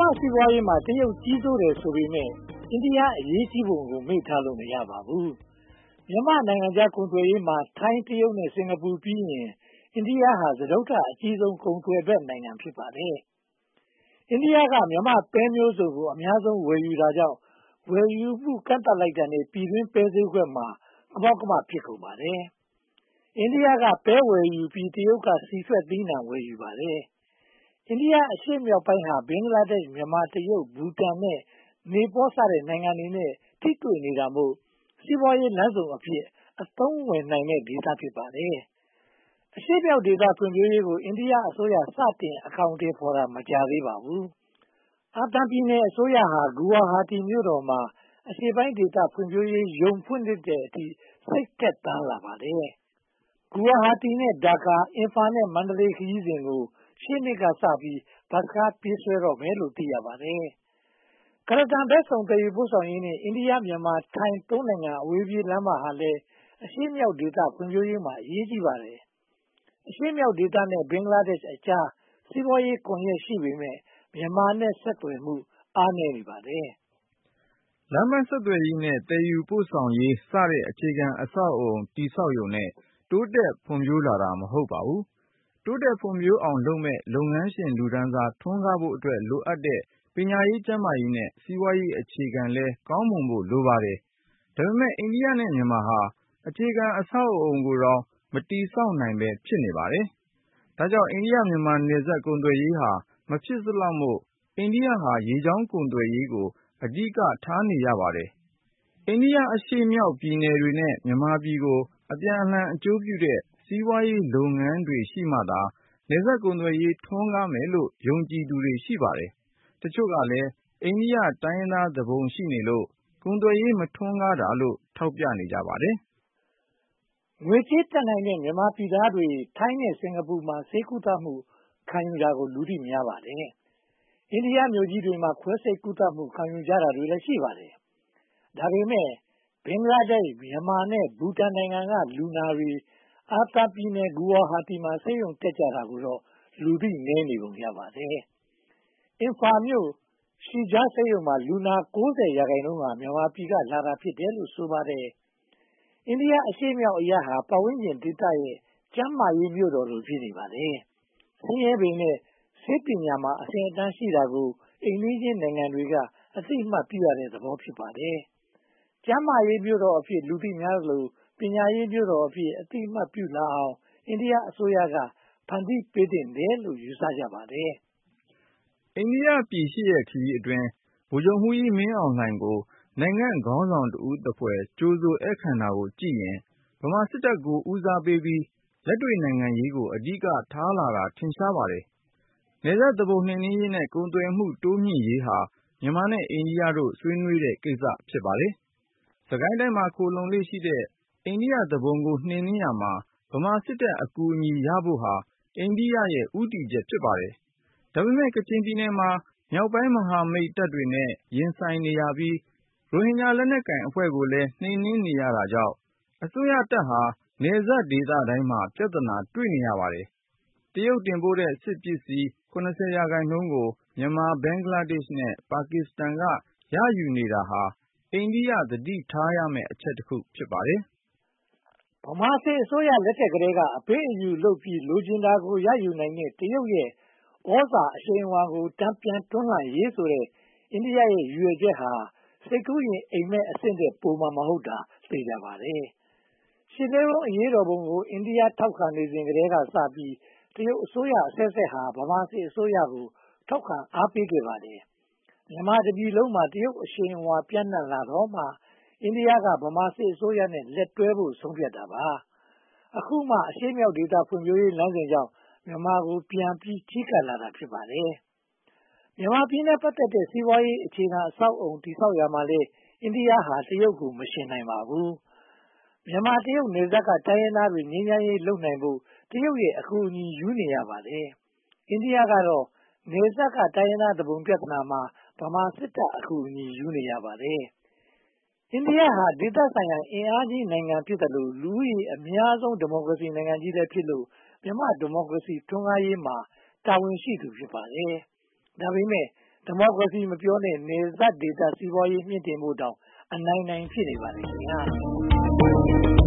စီးပွားရေးမှာတရုတ်ကြီးစိုးတယ်ဆိုပေမယ့်အိန္ဒိယအရေးကြီးပုံကိုမေ့ထားလို့မရပါဘူး။မြန်မာနိုင်ငံခြားကုန်သွယ်ရေးမှာထိုင်းတရုတ်နဲ့စင်ကာပူပြီးရင်အိန္ဒိယဟာစတုတ္ထအကြီးဆုံးကုန်သွယ်ဘက်နိုင်ငံဖြစ်ပါတယ်။အိန္ဒိယကမြန်မာပဲမျိုးစုံကိုအများဆုံးဝယ်ယူတာကြောင့်ဝယ်ယူမှုကန့်သတ်လိုက်တာနဲ့ပြည်တွင်းပဲဈေးကွက်မှာကမောက်ကမဖြစ်ကုန်ပါတယ်။အိန္ဒိယကပဲဝယ်ယူပြီးတရုတ်ကဆီထွက်သီးနှံဝယ်ယူပါတယ်။အိန္ဒိယအရှေ့မြောက်ပိုင်းဟာဘင်္ဂလားဒေ့ရှ်မြန်မာတရုတ်ဘူတန်နဲ့နေပေါစတဲ့နိုင်ငံတွေနဲ့ထိတွေ့နေတာမို့စီးပွားရေးလမ်းဆုံအဖြစ်အသုံးဝင်နိုင်တဲ့ဒေသဖြစ်ပါတယ်။အရှေ့မြောက်ဒေသဖွံ့ဖြိုးရေးကိုအိန္ဒိယအစိုးရစတင်အကောင်အထည်ဖော်တာမကြာသေးပါဘူး။အာသံပြည်နယ်အစိုးရဟာဂူဝါဟာတီမြို့တော်မှာအရှေ့ပိုင်းဒေသဖွံ့ဖြိုးရေးရုံးဖွင့်လှစ်တဲ့အထိစိတ်သက်သာလာပါတယ်။ဂူဝါဟာတီနဲ့ဒါကာအင်ဖာနဲ့မန္တလေးခရီးစဉ်ကိုရှေ့နှစ်ကစပြီးဘတ်စ်ကားပြေးဆွဲတော့မယ်လို့သိရပါတယ်။ကုလားတန်ဘက်စုံသယ်ယူပို့ဆောင်ရေးနဲ့အိန္ဒိယမြန်မာထိုင်းသုံးနိုင်ငံအဝေးပြေးလမ်းမဟာလည်းအရှေ့မြောက်ဒေသဖွံ့ဖြိုးရေးမှာအရေးကြီးပါတယ်။အရှေ့မြောက်ဒေသနဲ့ဘင်္ဂလားဒေ့ရှ်အကြားစီးပွားရေးကွန်ရက်ရှိပေမယ့်မြန်မာနဲ့ဆက်သွယ်မှုအားနည်းနေပါတယ်။လမ်းပန်းဆက်သွယ်ရေးနဲ့သယ်ယူပို့ဆောင်ရေးစတဲ့အခြေခံအဆောက်အအုံတည်ဆောက်ရုံနဲ့တိုးတက်ဖွံ့ဖြိုးလာတာမဟုတ်ပါဘူး။တိုးတက်ဖွံ့ဖြိုးအောင်လုပ်မယ့်လုပ်ငန်းရှင်လူတန်းစားထွန်းကားဖို့အတွက်လိုအပ်တဲ့ပညာရေးကျန်းမာရေးနဲ့စီးပွားရေးအခြေခံလည်းကောင်းမွန်ဖို့လိုပါတယ်။ဒါပေမဲ့အိန္ဒိယနဲ့မြန်မာဟာအခြေခံအဆောက်အအုံကိုတောင်မတည်ဆောက်နိုင်ဘဲဖြစ်နေပါတယ်။ဒါကြောင့်အိန္ဒိယမြန်မာနယ်စပ်ကုန်သွယ်ရေးဟာမဖြစ်စလောက်မို့အိန္ဒိယဟာရေကြောင်းကုန်သွယ်ရေးကိုအဓိကထားနေရပါတယ်။အိန္ဒိယအရှေ့မြောက်ပြည်နယ်တွေနဲ့မြန်မာပြည်ကိုအပြန်အလှန်အကျိုးပြုတဲ့စီးပွားရေးလုပ်ငန်းတွေရှိမှသာနယ်စပ်ကုန်သွယ်ရေးထွန်းကားမယ်လို့ယုံကြည်သူတွေရှိပါတယ်။တချို့ကလည်းအိန္ဒိယတိုင်းရင်းသားသူပုန်ရှိနေလို့ကုန်သွယ်ရေးမထွန်းကားတာလို့ထောက်ပြနေကြပါတယ်။ငွေကြေးတတ်နိုင်တဲ့မြန်မာပြည်သားတွေထိုင်းနဲ့စင်ကာပူမှာဆေးကုသမှုခံယူတာကိုလူသိများပါတယ်။အိန္ဒိယမြို့ကြီးတွေမှာခွဲစိတ်ကုသမှုခံယူကြတာတွေလည်းရှိပါတယ်။ဒါပေမဲ့ဘင်္ဂလားဒေ့ရှ်မြန်မာနဲ့ဘူတန်နိုင်ငံကလူနာတွေအာသံပြည်နယ်ဂူဝါဟာတီမှာဆေးရုံတက်ကြတာကိုတော့လူသိနည်းနေပုံရပါတယ်။အင်ဖာမြို့ရှီဂျားဆေးရုံမှာလူနာ90%ဟာမြန်မာပြည်ကလာတာဖြစ်တယ်လို့ဆိုပါတယ်။အိန္ဒိယအရှေ့မြောက်အရပ်ဟာပတ်ဝန်းကျင်ဒေသရဲ့ကျန်းမာရေးမြို့တော်လိုဖြစ်နေပါတယ်။ဆင်းရဲပေမယ့်ဆေးပညာမှာအဆင့်အတန်းရှိတာကိုအိမ်နီးချင်းနိုင်ငံတွေကအသိအမှတ်ပြုရတဲ့သဘောဖြစ်ပါတယ်။ကျန်းမာရေးမြို့တော်အဖြစ်လူသိများသလိုပညာရေးမြို့တော်အဖြစ်အသိအမှတ်ပြုလာအောင်အိန္ဒိယအစိုးရကဖန်တီးပေးသင့်တယ်လို့ယူဆကြပါတယ်။အိန္ဒိယပြည်8 ရက်ခရီးအတွင်းဗိုလ်ချုပ်မှူးကြီးမင်းအောင်လှိုင်ကိုနိုင်ငံခေါင်းဆောင်တဦးသဖွယ်ကြိုဆိုဧည့်ခံတာကိုကြည့်ရင်ဗမာစစ်တပ်ကိုဦးစားပေးပြီးလက်တွေ့နိုင်ငံရေးကိုအဓိကထားလာတာထင်ရှားပါတယ်။နယ်စပ်သူပုန်နှိမ်နင်းရေးနဲ့ကုန်သွယ်မှုတိုးမြှင့်ရေးဟာမြန်မာနဲ့အိန္ဒိယတို့ဆွေးနွေးတဲ့ကိစ္စဖြစ်ပါတယ်။စစ်ကိုင်းတိုင်းမှာခိုလှုံလေ့ရှိတဲ့အိန္ဒိယသူပုန်ကိုနှိမ်နင်းရာမှာဗမာစစ်တပ်အကူအညီရဖို့ဟာအိန္ဒိယရဲ့ဦးတည်ချက်ဖြစ်ပါတယ်။ဒါပေမဲ့ကချင်ပြည်နယ်မှာမြောက်ပိုင်းမဟာမိတ်တပ်တွေနဲ့ရင်ဆိုင်နေရပြီးရိုဟင်ဂျာလက်နက်ကိုင်အဖွဲ့ကိုလည်းနှိမ်နင်းနေရတာကြောင့်အစိုးရတပ်ဟာနယ်စပ်ဒေသတိုင်းမှာပြဿနာတွေ့နေရပါတယ်။တရုတ်တင်ပို့တဲ့စစ်ပစ္စည်း 70% ကိုမြန်မာဘင်္ဂလားဒေ့ရှ်နဲ့ပါကစ္စတန်ကရယူနေတာဟာအိန္ဒိယသတိထားရမယ့်အချက်တစ်ခုဖြစ်ပါတယ်။ဗမာစစ်အစိုးရလက်ထက်ကတည်းကအပေးအယူလုပ်ပြီးလိုချင်တာကိုရယူနိုင်တဲ့တရုတ်ရဲ့ဩဇာအရှိန်အဝါကိုတန်ပြန်တွန်းလှန်ရေးဆိုတဲ့အိန္ဒိယရဲ့ရည်ရွယ်ချက်ဟာစိတ်ကူးရင်အိမ်မက်အဆင့်ထက်ပိုမှာမဟုတ်တာသိကြပါတယ်။ရှစ်လေးလုံးအရေးတော်ပုံကိုအိန္ဒိယထောက်ခံနေစဉ်ကတည်းကစပြီးတရုတ်အစိုးရအဆက်ဆက်ဟာဗမာစစ်အစိုးရကိုထောက်ခံအားပေးခဲ့ပါတယ်။မြန်မာတပြည်လုံးမှာတရုတ်အရှိန်အဝါပြန့်နှံ့လာတော့မှအိန္ဒိယကဗမာစစ်အစိုးရနဲ့လက်တွဲဖို့ဆုံးဖြတ်တာပါ။အခုမှအရှေ့မြောက်ဒေသဖွံ့ဖြိုးရေးလမ်းစဉ်ကြောင့်မြန်မာကိုပြန်ပြီးချဉ်းကပ်လာတာဖြစ်ပါတယ်။မြန်မာပြည်နဲ့ပတ်သက်တဲ့စီးပွားရေးအခြေခံအဆောက်အအုံတည်ဆောက်ရာမှာလည်းအိန္ဒိယဟာတရုတ်ကိုမယှဉ်နိုင်ပါဘူး။မြန်မာတရုတ်နယ်စပ်ကတိုင်းရင်းသားတွေငြိမ်းချမ်းရေးလုပ်နိုင်ဖို့တရုတ်ရဲ့အကူအညီယူနေရပါတယ်။အိန္ဒိယကတော့နယ်စပ်ကတိုင်းရင်းသားသူပုန်ပြဿနာမှာဗမာစစ်တပ်အကူအညီယူနေရပါတယ်။အိန္ဒိယဟာဒေသဆိုင်ရာအင်အားကြီးနိုင်ငံဖြစ်တယ်လို့လူဦးရေအများဆုံးဒီမိုကရေစီနိုင်ငံကြီးလည်းဖြစ်လို့မြန်မာဒီမိုကရေစီထွန်းကားရေးမှာတာဝန်ရှိသူဖြစ်ပါတယ်။ဒါပေမဲ့ဒီမိုကရေစီမပြောနဲ့နယ်စပ်ဒေသစီးပွားရေးမြင့်တင်ဖို့တောင်အနိုင်နိုင်ဖြစ်နေပါတယ်ခင်ဗျာ